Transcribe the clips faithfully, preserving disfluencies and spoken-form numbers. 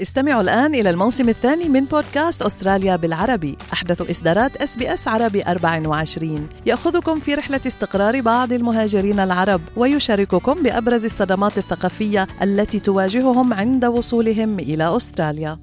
استمعوا الآن إلى الموسم الثاني من بودكاست أستراليا بالعربي، أحدث إصدارات إس بي إس عربي أربعة وعشرين، يأخذكم في رحلة استقرار بعض المهاجرين العرب ويشارككم بأبرز الصدمات الثقافية التي تواجههم عند وصولهم إلى أستراليا.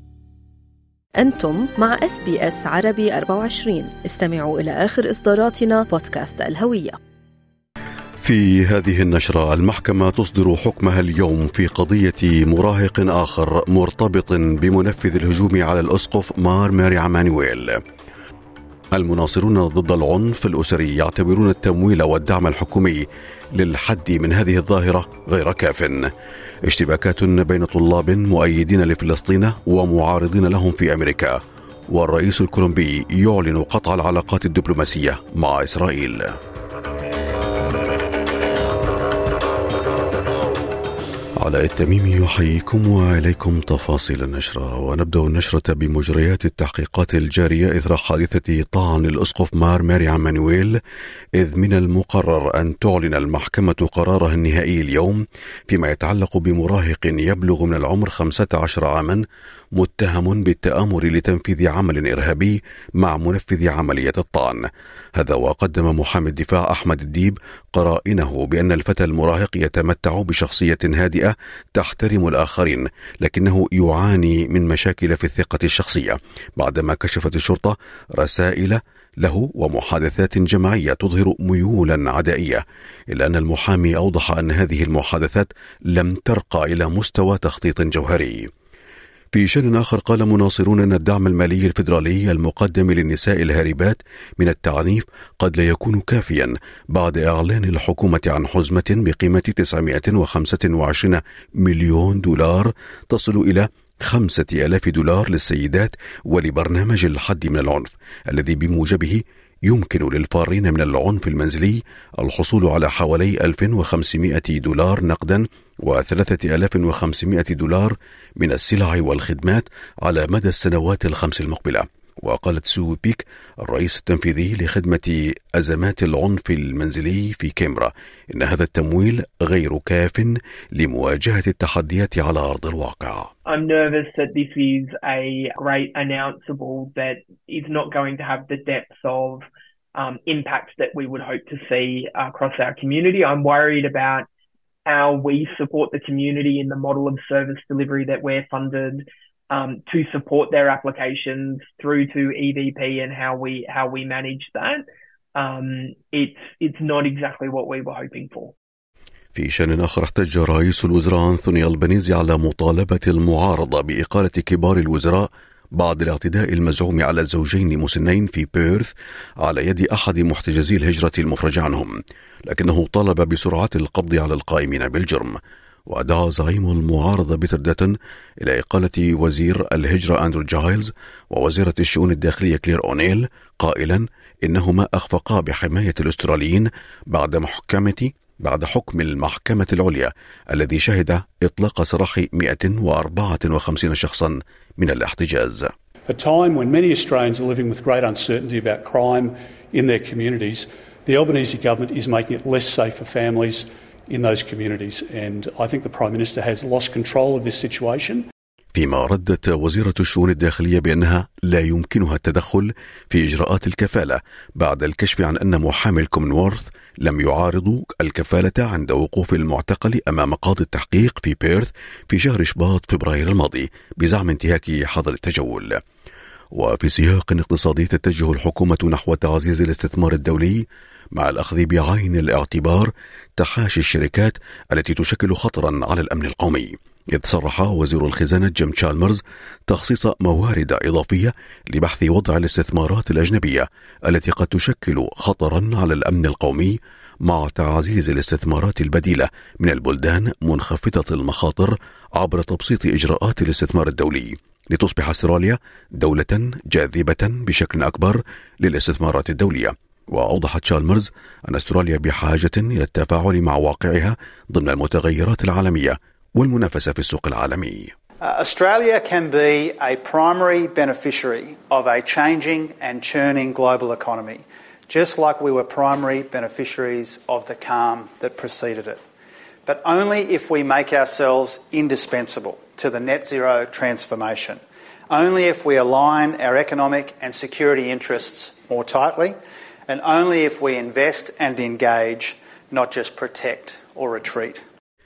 أنتم مع إس بي إس عربي أربعة وعشرين. استمعوا إلى آخر إصداراتنا بودكاست الهوية. في هذه النشرة، المحكمة تصدر حكمها اليوم في قضية مراهق آخر مرتبط بمنفذ الهجوم على الأسقف مار ماري عمانويل. المناصرون ضد العنف الأسري يعتبرون التمويل والدعم الحكومي للحد من هذه الظاهرة غير كاف. اشتباكات بين طلاب مؤيدين لفلسطين ومعارضين لهم في أمريكا، والرئيس الكولومبي يعلن قطع العلاقات الدبلوماسية مع إسرائيل. علاء التميمي يحييكم وإليكم تفاصيل النشرة. ونبدأ النشرة بمجريات التحقيقات الجارية إثر حادثة طعن الأسقف مار ماري عمانويل، إذ من المقرر أن تعلن المحكمة قرارها النهائي اليوم فيما يتعلق بمراهق يبلغ من العمر خمسة عشر عاما متهم بالتآمر لتنفيذ عمل إرهابي مع منفذ عملية الطعن. هذا وقدم محامي الدفاع أحمد الديب قرائنه بأن الفتى المراهق يتمتع بشخصية هادئة تحترم الآخرين، لكنه يعاني من مشاكل في الثقة الشخصية، بعدما كشفت الشرطة رسائل له ومحادثات جماعية تظهر ميولا عدائية، إلا أن المحامي أوضح أن هذه المحادثات لم ترقى إلى مستوى تخطيط جوهري. في شأن آخر، قال مناصرون أن الدعم المالي الفيدرالي المقدم للنساء الهاربات من التعنيف قد لا يكون كافيا بعد إعلان الحكومة عن حزمة بقيمة تسعمائة وخمسة وعشرين مليون دولار تصل إلى خمسة آلاف دولار للسيدات ولبرنامج الحد من العنف، الذي بموجبه يمكن للفارين من العنف المنزلي الحصول على حوالي ألف وخمسمائة دولار نقدا وثلاثة آلاف وخمسمائة دولار من السلع والخدمات على مدى السنوات الخمس المقبلة. وقالت سو بيك الرئيس التنفيذي لخدمة أزمات العنف المنزلي في كامبرا إن هذا التمويل غير كاف لمواجهة التحديات على أرض الواقع. I'm nervous that this is a great announceable that is not going to have the depth of um, impact that we would hope to see across our community. I'm worried about how we support the community in the model of service delivery that we're funded um, to support their applications through to E V P, and how we how we manage that. Um, it's it's not exactly what we were hoping for. في شأن آخر، احتج رئيس الوزراء أنثوني ألبانيزي على مطالبة المعارضة بإقالة كبار الوزراء بعد الاعتداء المزعوم على زوجين مسنين في بيرث على يد أحد محتجزي الهجرة المفرج عنهم، لكنه طالب بسرعة القبض على القائمين بالجرم. ودعا زعيم المعارضة بتردة إلى إقالة وزير الهجرة أندرو جايلز ووزيرة الشؤون الداخلية كلير أونيل، قائلا إنهما أخفقا بحماية الأستراليين بعد محكمة بعد حكم المحكمة العليا الذي شهد إطلاق سراح مئة وأربعة وخمسين شخصا من الاحتجاز. A time when many Australians are living with great uncertainty about crime in their communities, the Albanese government is making it less safe for families in those communities, and I think the Prime Minister has lost control of this situation. فيما ردت وزيرة الشؤون الداخلية بأنها لا يمكنها التدخل في إجراءات الكفالة بعد الكشف عن أن محامي الكومنولث لم يعارضوا الكفالة عند وقوف المعتقل أمام قاضي التحقيق في بيرث في شهر شباط فبراير الماضي بزعم انتهاك حظر التجول. وفي سياق اقتصادي، تتجه الحكومة نحو تعزيز الاستثمار الدولي مع الأخذ بعين الاعتبار تحاشي الشركات التي تشكل خطرا على الأمن القومي، إذ صرح وزير الخزانة جيم تشالمرز تخصيص موارد إضافية لبحث وضع الاستثمارات الأجنبية التي قد تشكل خطرا على الأمن القومي، مع تعزيز الاستثمارات البديلة من البلدان منخفضة المخاطر عبر تبسيط إجراءات الاستثمار الدولي، لتصبح أستراليا دولة جاذبة بشكل أكبر للاستثمارات الدولية. وأوضح تشالمرز أن أستراليا بحاجة إلى التفاعل مع واقعها ضمن المتغيرات العالمية والمنافسة في السوق العالمي. Australia can be a primary beneficiary of a changing and churning global economy, just like we were primary beneficiaries of the calm that preceded it. But only if we make ourselves indispensable to the net zero transformation. Only if we align our economic and security interests more tightly, and only if we invest and engage, not just protect or retreat.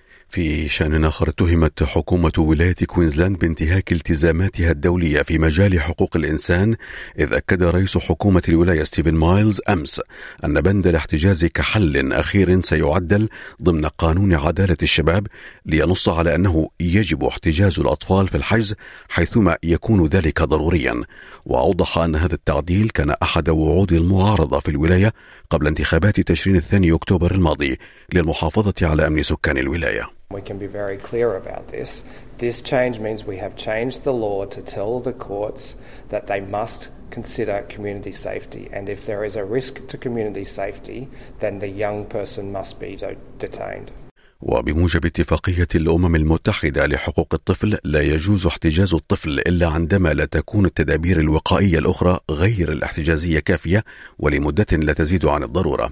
في شأن آخر، اتهمت حكومة ولاية كوينزلاند بانتهاك التزاماتها الدولية في مجال حقوق الإنسان، إذ أكد رئيس حكومة الولاية ستيفن مايلز أمس أن بند الاحتجاز كحل أخير سيعدل ضمن قانون عدالة الشباب، لينص على أنه يجب احتجاز الأطفال في الحجز حيثما يكون ذلك ضروريا. وأوضح أن هذا التعديل كان أحد وعود المعارضة في الولاية قبل انتخابات تشرين الثاني أكتوبر الماضي للمحافظة على أمن سكان الولاية. We can be very clear about this. This change means we have changed the law to tell the courts that they must consider community safety, and if there is a risk to community safety, then the young person must be detained. وبموجب اتفاقية الأمم المتحدة لحقوق الطفل، لا يجوز احتجاز الطفل إلا عندما لا تكون التدابير الوقائية الأخرى غير الاحتجازية كافية ولمدة لا تزيد عن الضرورة.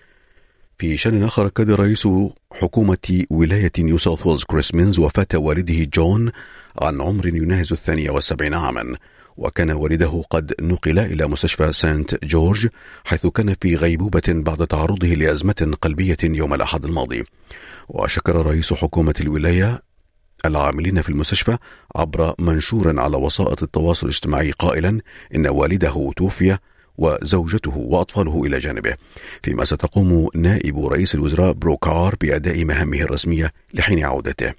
في شأن آخر، أكد رئيس حكومة ولاية نيو ساوث ويلز كريس مينز وفاة والده جون عن عمر يناهز الثانية والسبعين عاما، وكان والده قد نقل إلى مستشفى سانت جورج حيث كان في غيبوبة بعد تعرضه لأزمة قلبية يوم الأحد الماضي. وشكر رئيس حكومة الولاية العاملين في المستشفى عبر منشور على وسائط التواصل الاجتماعي قائلا إن والده توفي وزوجته وأطفاله إلى جانبه، فيما ستقوم نائب رئيس الوزراء بروكار بأداء مهامه الرسمية لحين عودته.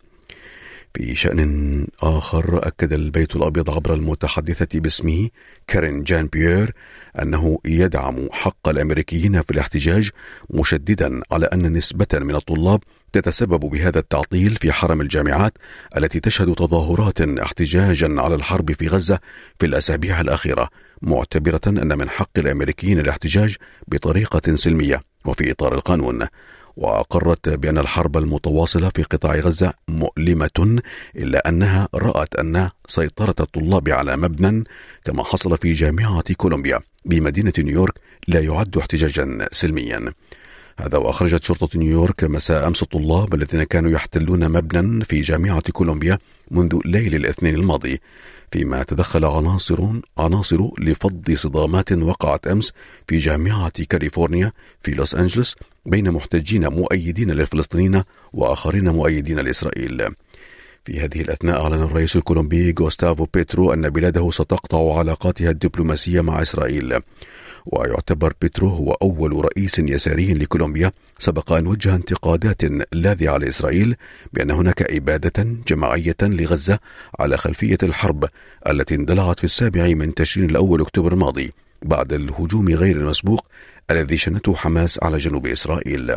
في شأن آخر، أكد البيت الأبيض عبر المتحدثة باسمه كارين جان بيير أنه يدعم حق الأمريكيين في الاحتجاج، مشددا على أن نسبة من الطلاب تتسبب بهذا التعطيل في حرم الجامعات التي تشهد تظاهرات احتجاجا على الحرب في غزة في الأسابيع الأخيرة، معتبرة أن من حق الأمريكيين الاحتجاج بطريقة سلمية وفي إطار القانون. وأقرت بأن الحرب المتواصلة في قطاع غزة مؤلمة، إلا أنها رأت أن سيطرة الطلاب على مبنى كما حصل في جامعة كولومبيا بمدينة نيويورك لا يعد احتجاجا سلميا. هذا وأخرجت شرطة نيويورك مساء أمس الطلاب الذين كانوا يحتلون مبنى في جامعة كولومبيا منذ ليل الاثنين الماضي، فيما تدخل عناصر عناصر لفض صدامات وقعت أمس في جامعة كاليفورنيا في لوس أنجلوس بين محتجين مؤيدين للفلسطينيين وآخرين مؤيدين لإسرائيل. في هذه الأثناء أعلن الرئيس الكولومبي غوستافو بيترو أن بلاده ستقطع علاقاتها الدبلوماسية مع إسرائيل. ويعتبر بيترو هو أول رئيس يساري لكولومبيا سبق أن وجه انتقادات لاذعة لإسرائيل بأن هناك إبادة جماعية لغزة على خلفية الحرب التي اندلعت في السابع من تشرين الأول أكتوبر الماضي بعد الهجوم غير المسبوق الذي شنته حماس على جنوب إسرائيل.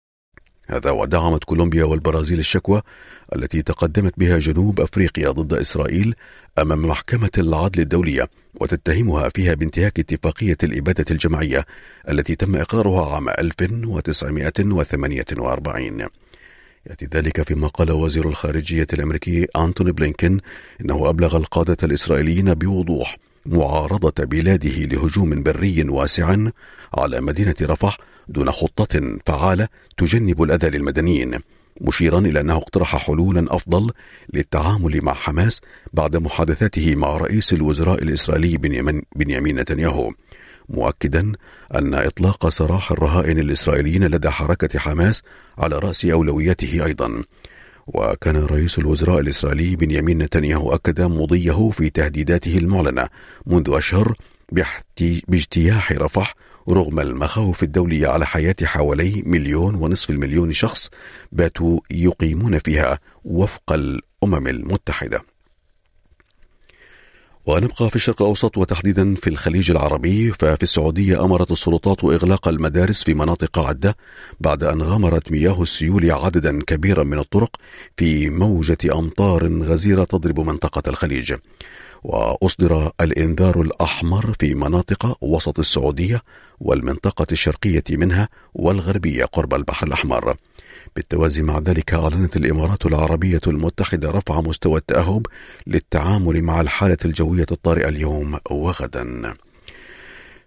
هذا ودعمت كولومبيا والبرازيل الشكوى التي تقدمت بها جنوب أفريقيا ضد إسرائيل أمام محكمة العدل الدولية، وتتهمها فيها بانتهاك اتفاقية الإبادة الجماعية التي تم إقرارها عام ألف وتسعمائة وثمانية وأربعين. يأتي ذلك فيما قال وزير الخارجية الأمريكي أنتوني بلينكين إنه أبلغ القادة الإسرائيليين بوضوح معارضة بلاده لهجوم بري واسع على مدينة رفح دون خطة فعالة تجنب الأذى للمدنيين، مشيرا إلى أنه اقترح حلولا أفضل للتعامل مع حماس بعد محادثاته مع رئيس الوزراء الإسرائيلي بنيامين نتنياهو، مؤكدا أن إطلاق سراح الرهائن الإسرائيليين لدى حركة حماس على رأس أولوياته أيضا. وكان رئيس الوزراء الإسرائيلي بنيامين نتنياهو أكد مضيه في تهديداته المعلنة منذ أشهر باجتياح رفح رغم المخاوف الدولية على حياة حوالي مليون ونصف المليون شخص باتوا يقيمون فيها وفق الأمم المتحدة. ونبقى في الشرق الأوسط وتحديدا في الخليج العربي، ففي السعودية أمرت السلطات إغلاق المدارس في مناطق عدة بعد أن غمرت مياه السيول عددا كبيرا من الطرق في موجة أمطار غزيرة تضرب منطقة الخليج. وأصدر الإنذار الأحمر في مناطق وسط السعودية والمنطقة الشرقية منها والغربية قرب البحر الأحمر. بالتوازي مع ذلك، أعلنت الإمارات العربية المتحدة رفع مستوى التأهب للتعامل مع الحالة الجوية الطارئة اليوم وغدا.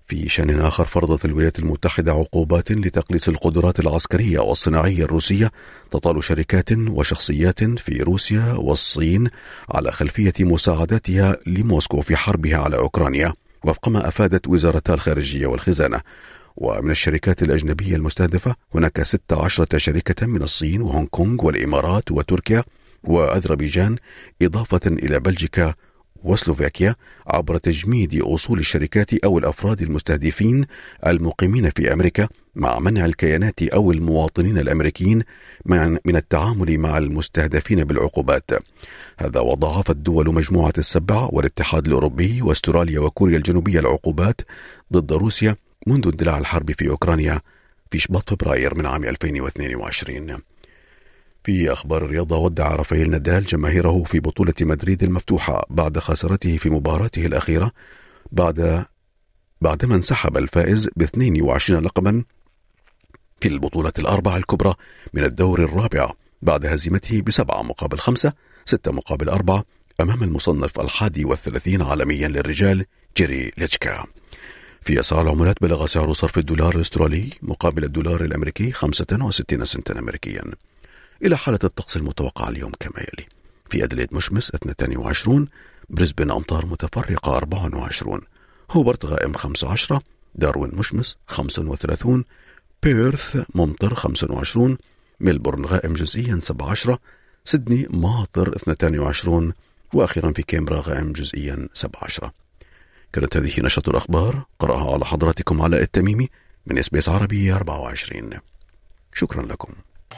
في شأن آخر، فرضت الولايات المتحدة عقوبات لتقليص القدرات العسكرية والصناعية الروسية تطال شركات وشخصيات في روسيا والصين على خلفية مساعداتها لموسكو في حربها على أوكرانيا، وفق ما أفادت وزارتا الخارجية والخزانة. ومن الشركات الأجنبية المستهدفة هناك ستة عشر شركة من الصين وهونغ كونغ والإمارات وتركيا وأذربيجان، إضافة إلى بلجيكا وسلوفاكيا، عبر تجميد أصول الشركات أو الأفراد المستهدفين المقيمين في أمريكا، مع منع الكيانات أو المواطنين الأمريكيين من التعامل مع المستهدفين بالعقوبات. هذا وضاعفت دول مجموعة السبع والاتحاد الأوروبي واستراليا وكوريا الجنوبية العقوبات ضد روسيا منذ اندلاع الحرب في أوكرانيا في شباط فبراير من عام ألفين واثنين وعشرين. في أخبار الرياضة، ودع رافائيل نادال جماهيره في بطولة مدريد المفتوحة بعد خسارته في مباراته الأخيرة، بعد بعدما انسحب الفائز باثنين وعشرين لقبا في البطولة الأربع الكبرى من الدور الرابع، بعد هزيمته بسبعة مقابل خمسة ستة مقابل أربعة أمام المصنف الحادي والثلاثين عالميا للرجال جيري ليتشكا. في أسعار العملات، بلغ سعر صرف الدولار الأسترالي مقابل الدولار الأمريكي خمسة وستين سنتا أمريكيا. إلى حالة الطقس المتوقع اليوم كما يلي: في أدليد مشمس اثنين وعشرين، بريسبن أمطار متفرقة أربعة وعشرين، هوبرت غائم خمسة عشر، داروين مشمس خمسة وثلاثين، بيرث ممطر خمسة وعشرين، ميلبورن غائم جزئيا سبعة عشر، سيدني ماطر اثنين وعشرين، وأخيرا في كامبرا غائم جزئيا سبعة عشر. كانت هذه نشرة الأخبار، قرأها على حضراتكم علاء التميمي من إس بي إس عربي أربعة وعشرين. شكرا لكم.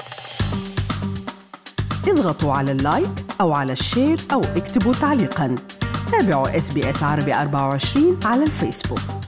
اضغطوا على اللايك أو على الشير أو اكتبوا تعليقا. تابعوا إس بي إس عربي أربعة وعشرين على الفيسبوك.